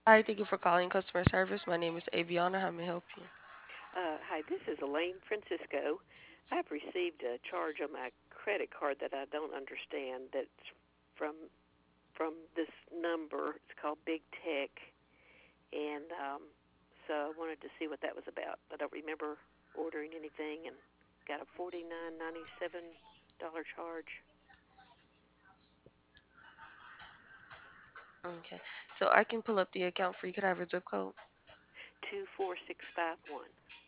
Hi, thank you for calling customer service. My name is Aviana. How may I help you? Hi, this is Elaine Francisco. I've received a charge on my credit card that I don't understand. That's from this number. It's called Big Tech, and so I wanted to see what that was about. I don't remember ordering anything, and got a $49.97 charge. Okay, so I can pull up the account for you. Could I have a zip code? 24651.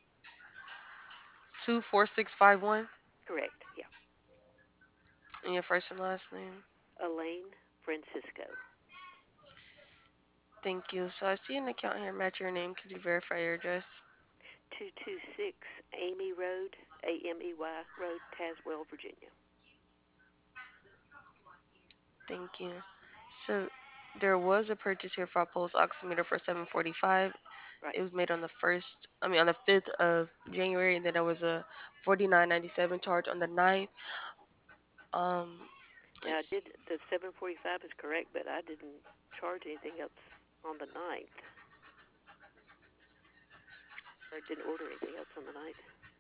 24651. Correct. Yeah. And your first and last name. Elaine Francisco. Thank you. So I see an account here match your name. Could you verify your address? 226 Amy Road, Amey Road, Tazewell, Virginia. Thank you. So there was a purchase here for a pulse oximeter for 745. Right. It was made on the first, on the 5th of January, and then there was a 49.97 charge on the 9th. Um, Now, I let's did the 7:45 is correct, but I didn't charge anything else on the ninth, or didn't order anything else on the ninth.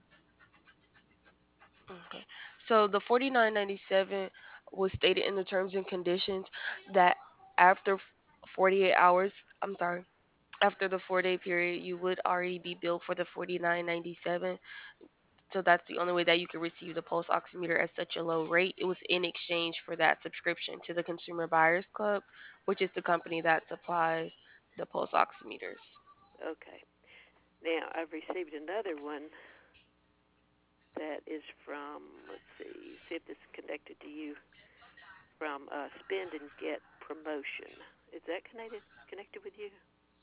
Okay. So the 49.97 was stated in the terms and conditions that after 48 hours, I'm sorry, after the 4-day period, you would already be billed for the 49.97. So that's the only way that you could receive the pulse oximeter at such a low rate. It was in exchange for that subscription to the Consumer Buyers Club, which is the company that supplies the pulse oximeters. Okay. Now, I've received another one that is from, let's see if this is connected to you, from Spend and Get Promotion. Is that connected with you?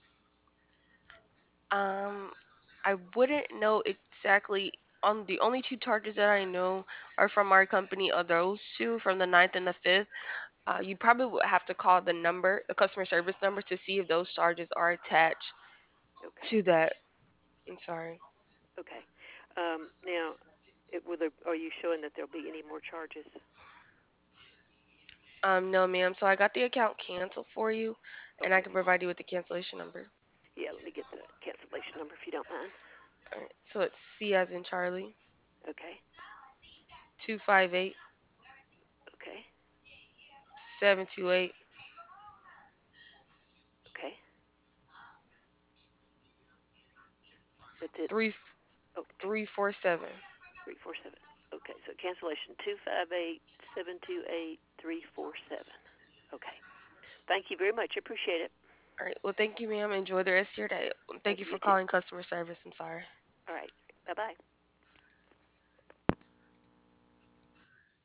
Um, I wouldn't know exactly. On the only two charges that I know are from our company are those two from the 9th and the 5th. You probably would have to call the number, the customer service number, to see if those charges are attached Okay. to that. I'm sorry. Okay. Now, are you showing that there'll be any more charges? No, ma'am. So I got the account canceled for you, and I Okay. can provide you with the cancellation number. Yeah, let me get the cancellation number if you don't mind. All right. So it's C as in Charlie, Okay. 258 Okay. 728 Okay. That's it. 3 Okay. 347. 347. Okay, so cancellation 258-728-347. Okay. Thank you very much. I appreciate it. All right. Well, thank you, ma'am. Enjoy the rest of your day. Thank Thank you you, for you too. calling customer service. I'm sorry. All right. Bye-bye.